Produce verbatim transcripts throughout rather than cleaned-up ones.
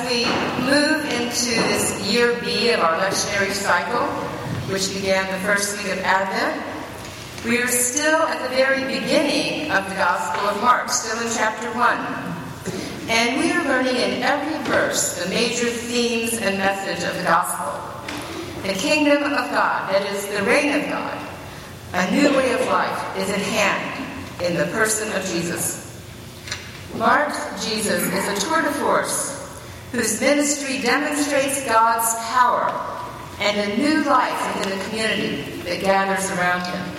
we move into this year B of our lectionary cycle, which began the first week of Advent, we are still at the very beginning of the Gospel of Mark, still in chapter one. And we are learning in every verse the major themes and message of the Gospel. The kingdom of God, that is, the reign of God, a new way of life is at hand in the person of Jesus. Mark's Jesus is a tour de force whose ministry demonstrates God's power and a new life within the community that gathers around him.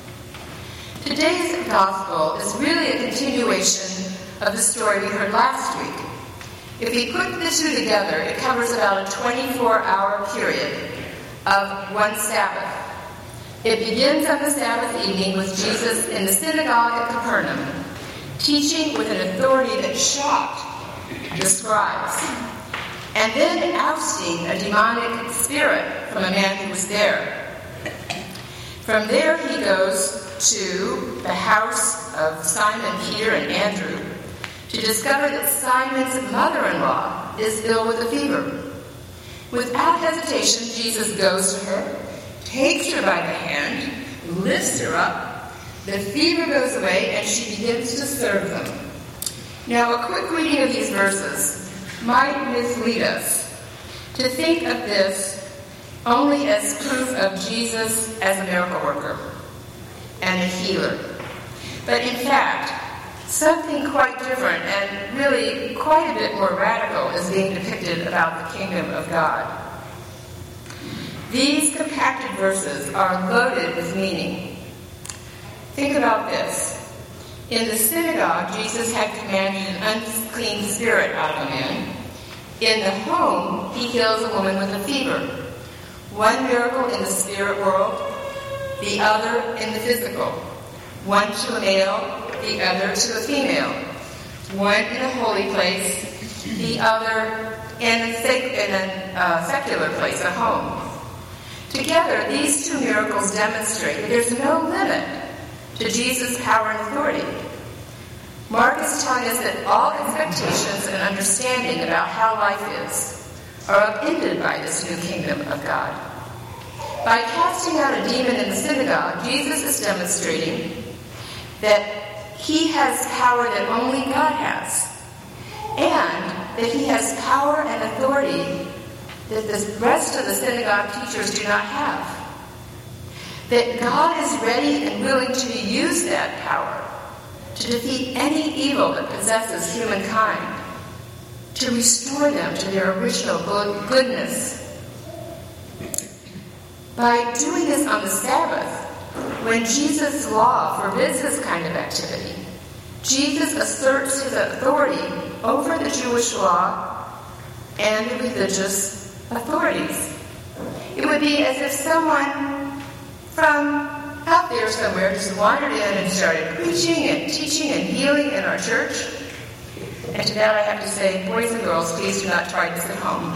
Today's gospel is really a continuation of the story we heard last week. If we put the two together, it covers about a twenty-four hour period of one Sabbath. It begins on the Sabbath evening with Jesus in the synagogue at Capernaum, teaching with an authority that shocked the scribes, and then ousting a demonic spirit from a man who was there. From there he goes to the house of Simon, Peter, and Andrew to discover that Simon's mother-in-law is ill with a fever. Without hesitation, Jesus goes to her, takes her by the hand, lifts her up. The fever goes away, and she begins to serve them. Now, a quick reading of these verses might mislead us to think of this only as proof of Jesus as a miracle worker and a healer. But in fact, something quite different and really quite a bit more radical is being depicted about the kingdom of God. These compacted verses are loaded with meaning. Think about this. In the synagogue, Jesus had commanded an unclean spirit out of a man. In the home, he heals a woman with a fever. One miracle in the spirit world, the other in the physical. One to a male, the other to a female. One in a holy place, the other in a, sec- in a uh, secular place, a home. Together, these two miracles demonstrate that there's no limit to Jesus' power and authority. Mark is telling us that all expectations and understanding about how life is are upended by this new kingdom of God. By casting out a demon in the synagogue, Jesus is demonstrating that he has power that only God has, and that he has power and authority that the rest of the synagogue teachers do not have. That God is ready and willing to use that power to defeat any evil that possesses humankind, to restore them to their original goodness. By doing this on the Sabbath, when Jesus' law forbids this kind of activity, Jesus asserts his authority over the Jewish law and the religious authorities. It would be as if someone from out there somewhere just wandered in and started preaching and teaching and healing in our church. And to that I have to say, boys and girls, please do not try this at home.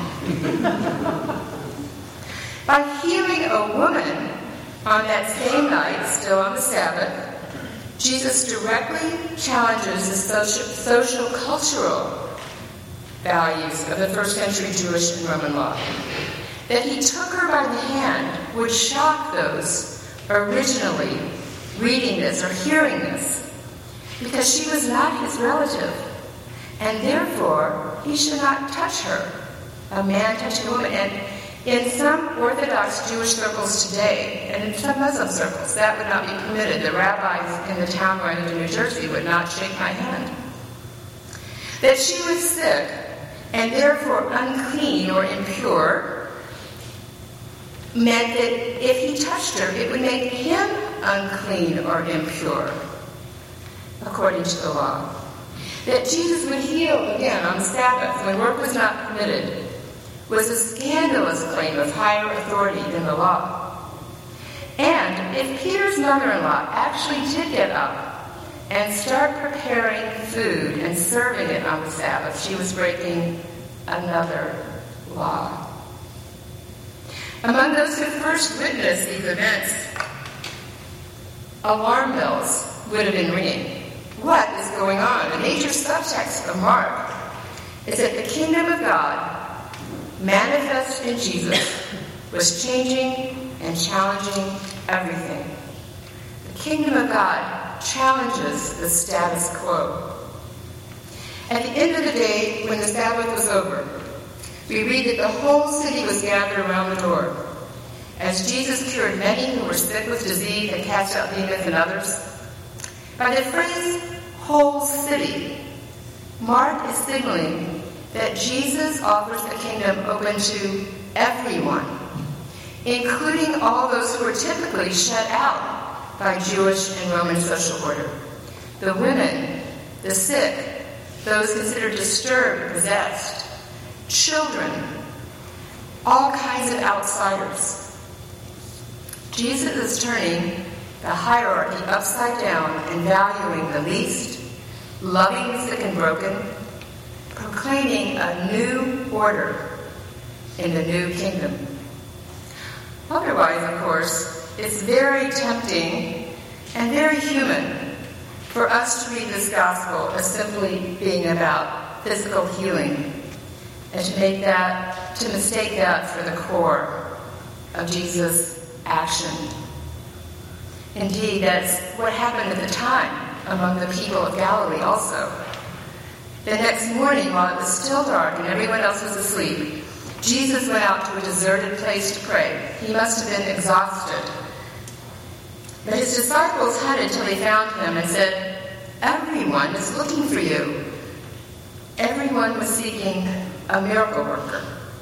By healing a woman on that same night, still on the Sabbath, Jesus directly challenges the social, social cultural values of the first century Jewish and Roman law. That he took her by the hand would shock those originally reading this or hearing this, because she was not his relative, and therefore he should not touch her, a man touching a woman. And in some Orthodox Jewish circles today, and in some Muslim circles, that would not be permitted. The rabbis in the town where I lived in New Jersey would not shake my hand. That she was sick, and therefore unclean or impure, meant that if he touched her, it would make him unclean or impure, according to the law. That Jesus would heal again on the Sabbath when work was not permitted was a scandalous claim of higher authority than the law. And if Peter's mother-in-law actually did get up and start preparing food and serving it on the Sabbath, she was breaking another law. Among those who first witnessed these events, alarm bells would have been ringing. What is going on? A major subtext of Mark is that the kingdom of God, manifest in Jesus, was changing and challenging everything. The kingdom of God challenges the status quo. At the end of the day, when the Sabbath was over, we read that the whole city was gathered around the door. As Jesus cured many who were sick with disease and cast out demons and others. By the phrase, whole city, Mark is signaling that Jesus offers a kingdom open to everyone, including all those who were typically shut out by Jewish and Roman social order. The women, the sick, those considered disturbed or possessed, children, all kinds of outsiders. Jesus is turning the hierarchy upside down and valuing the least, loving the sick and broken, proclaiming a new order in the new kingdom. Otherwise, of course, it's very tempting and very human for us to read this gospel as simply being about physical healing and to make that, to mistake that for the core of Jesus' action. Indeed, that's what happened at the time among the people of Galilee also. The next morning, while it was still dark and everyone else was asleep, Jesus went out to a deserted place to pray. He must have been exhausted. But his disciples had it till they found him and said, "Everyone is looking for you." Everyone was seeking a miracle worker.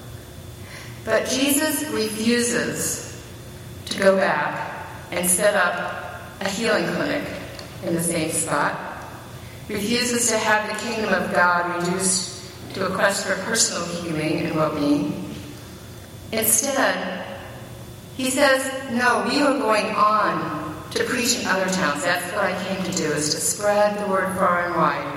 But Jesus refuses to go back and set up a healing clinic in the same spot, refuses to have the kingdom of God reduced to a quest for personal healing and well-being. Instead, he says, no, we are going on to preach in other towns. That's what I came to do, is to spread the word far and wide.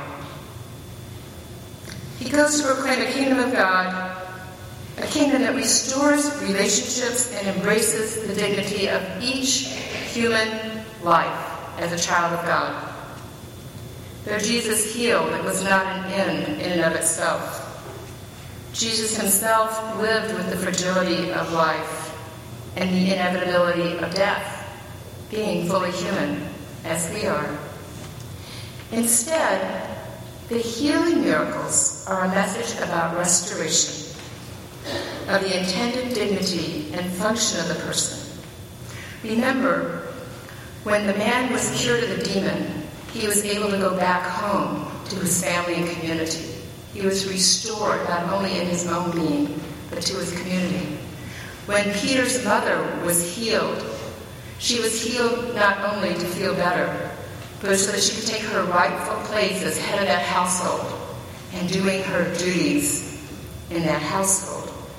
He goes to proclaim a kingdom of God, a kingdom that restores relationships and embraces the dignity of each human life as a child of God. Though Jesus healed, it was not an end in and of itself. Jesus himself lived with the fragility of life and the inevitability of death, being fully human, as we are. Instead, the healing miracles are a message about restoration of the intended dignity and function of the person. Remember, when the man was cured of the demon, he was able to go back home to his family and community. He was restored not only in his own being, but to his community. When Peter's mother was healed, she was healed not only to feel better, but so that she could take her rightful place as head of that household and doing her duties in that household.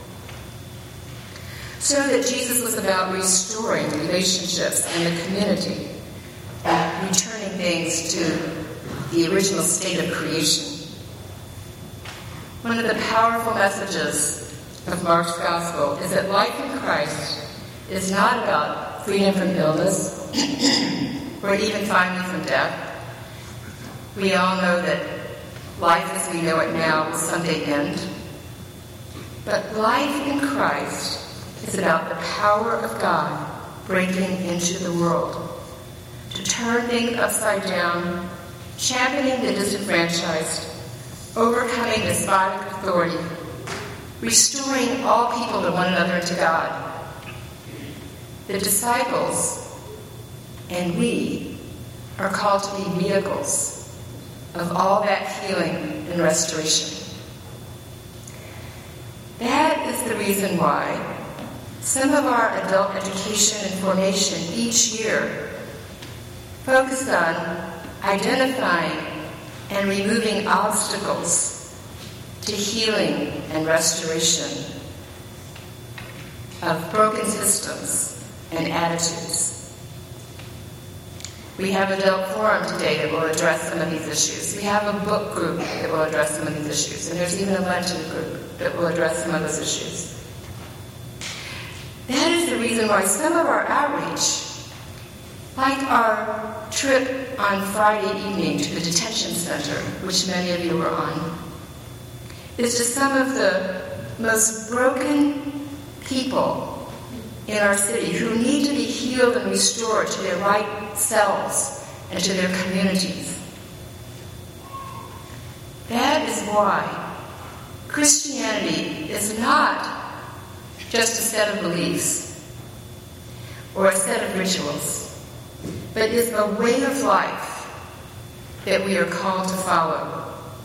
So that Jesus was about restoring relationships in the community, and returning things to the original state of creation. One of the powerful messages of Mark's Gospel is that life in Christ is not about freedom from illness or even finally from death. We all know that life as we know it now will someday end. But life in Christ is about the power of God breaking into the world to turn things upside down, championing the disenfranchised, overcoming despotic authority, restoring all people to one another and to God. The disciples and we are called to be vehicles of all that healing and restoration. That is the reason why some of our adult education and formation each year focus on identifying and removing obstacles to healing and restoration of broken systems and attitudes. We have an adult forum today that will address some of these issues. We have a book group that will address some of these issues. And there's even a Lenten group that will address some of those issues. That is the reason why some of our outreach, like our trip on Friday evening to the detention center, which many of you were on, is to some of the most broken people in our city who need to be healed and restored to their right selves and to their communities. That is why Christianity is not just a set of beliefs or a set of rituals, but is a way of life that we are called to follow.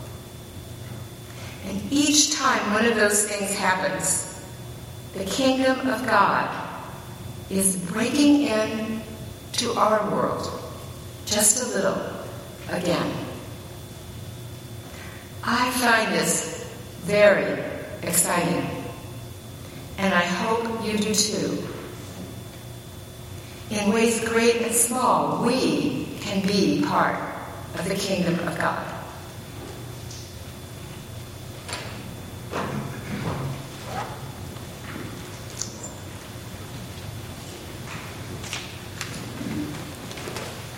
And each time one of those things happens, the kingdom of God is breaking in to our world just a little again. I find this very exciting, and I hope you do too. In ways great and small, we can be part of the kingdom of God.